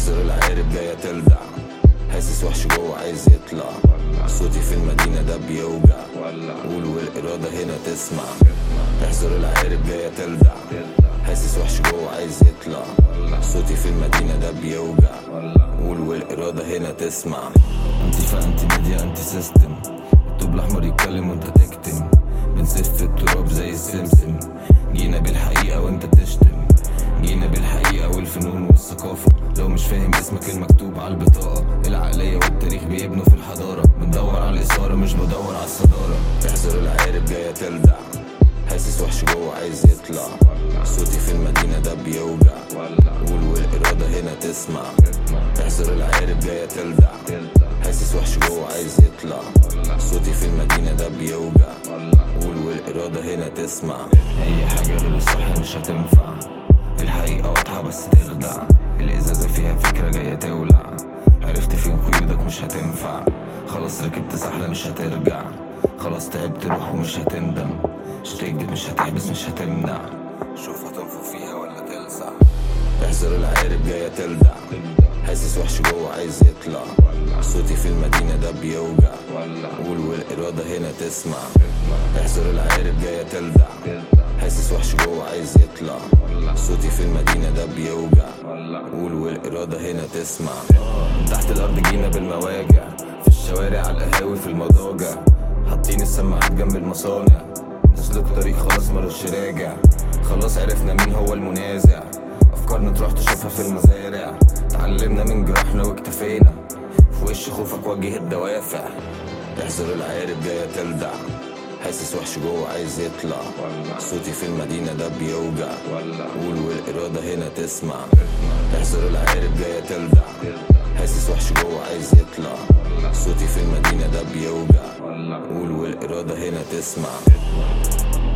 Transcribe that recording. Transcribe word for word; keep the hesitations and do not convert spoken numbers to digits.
احذر العقارب جاية تلدع، حاسس وحش جوه عايز يطلع، صوتي في المدينة ده بيوجع، قول والإرادة هنا تسمع. احذر العقارب جاية تلدع، حاسس وحش جوه عايز يطلع، صوتي في المدينة ده بيوجع، قول والإرادة هنا تسمع. انتي انتي ميديا انتي سيستم، الطوب الأحمر يتكلم وانت تكتم، بنسف في التراب زي السمسم، جينا بالحقيقة وانت تشتم، جينا بالحقيقة والفنون والثقافة، لو مش فاهم اسمك المكتوب على البطاقة، العقلية والتاريخ بيبنوا في الحضارة، بندور على الإثارة مش بدور على الصدارة. احذر العقارب جاية تلدع، حاسس وحش جوه عايز يطلع، صوتي في المدينة ده بيوجع، قول والإرادة هنا تسمع. احذر العقارب جاية تلدع، حاسس وحش جوه عايز يطلع، صوتي في المدينة ده بيوجع، قول والإرادة هنا تسمع. أي حاجة غير الصح مش هتنفع، الحقيقة واضحة بس تخدع، الإزازة فيها فكرة جاية تولع، عرفت فين قيودك مش هتنفع، خلاص ركبت سحلة مش هترجع، خلاص تعبت روح ومش هتندم، مش تكدب مش هتحبس مش هتمنع، شوف هتنفخ فيها ولا تلسع. احذر العقارب جاية تلدع، حاسس وحش جوه عايز يطلع، صوتي في المدينة ده بيوجع، قول والإرادة هنا تسمع. احذر العقارب جاية تلدع، حاسس وحش جوه عايز يطلع، صوتي في المدينة ده بيوجع، قول والإرادة هنا تسمع. من تحت الأرض جينا بالمواجع، في الشوارع على القهاوي في المضاجع، حاطين السماعات جنب المصانع، نسلك طريق خلاص ملوش راجع، خلاص عرفنا مين هو المنازع، أفكارنا تروح تشوفها في المزارع، اتعلمنا من جراحنا واكتفينا، في وش خوفك وجه الدوافع. احذر العقارب جاية تلدع، حاسس وحش جوه عايز يطلع، صوتي في المدينة ده بيوجع، قول والإرادة هنا تسمع. احذر العقارب جاية تلدع، حاسس وحش جوه عايز يطلع، صوتي في المدينة ده بيوجع، قول والإرادة هنا تسمع.